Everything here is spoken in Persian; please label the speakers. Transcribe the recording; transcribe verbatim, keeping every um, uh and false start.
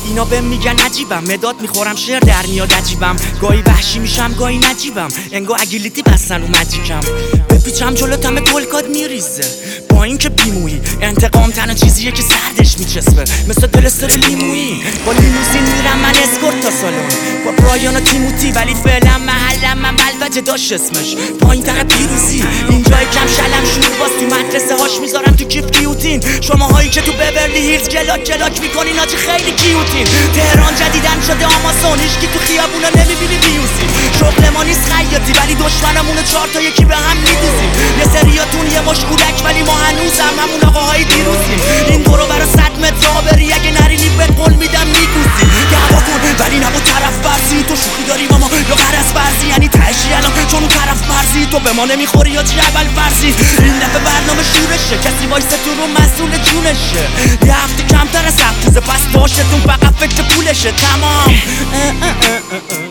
Speaker 1: اینا بهم میگن عجیبم، مداد میخورم شعر در میاد عجیبم، گاهی وحشی میشم گاهی نجیبم، انگار اگیلیتی بستن رو مجیکم، بپیچم جلوتم گلکاد میریزه با اینکه بیمویی، انتقام تنها چیزیه که سردش میچسبه مثل دلستر لیمویی، با لیموزین میرم من اسکورت تا سالن با برایان و تیموتی، ولی فعلا محلم من بلوجه داشت اسمش پایین تر پیروزی، اینجای کم شلم شور باز تو مدرسه هاش میذارم تو کیف کیوتین، شماهایی که تو بورلی هیلز گلاک گلاک میکنین آجی خیلی کیوتین، تهران جدیدن شده آمازون، هیچکی تو خیابونا نمیبینی بیوزی، شغل ما نیست خیاطی ولی دشمنمونه چهار تا یکی به هم میدوزیم، یه سریاتون یه مش اورک ولی ما هنوزم همون آقاهای دیروزیم، این برو برا صد متر راه بری اگه نرینی به قول میدم میگوزی، دعوا کن ولی نبا طرف برزی، تو شوخی داری ماما یا غرض برزی، یعنی تهشی الان چون اون طرف مرزی، تو به ما نمیخوری یا چی اول فرضی، این دفعه برنامه شورشه کسی وایسه تو رو مسئول جونشه، یه هفته کمتر از هفت روزه پس باشتون فقط فکر پولشه تمام.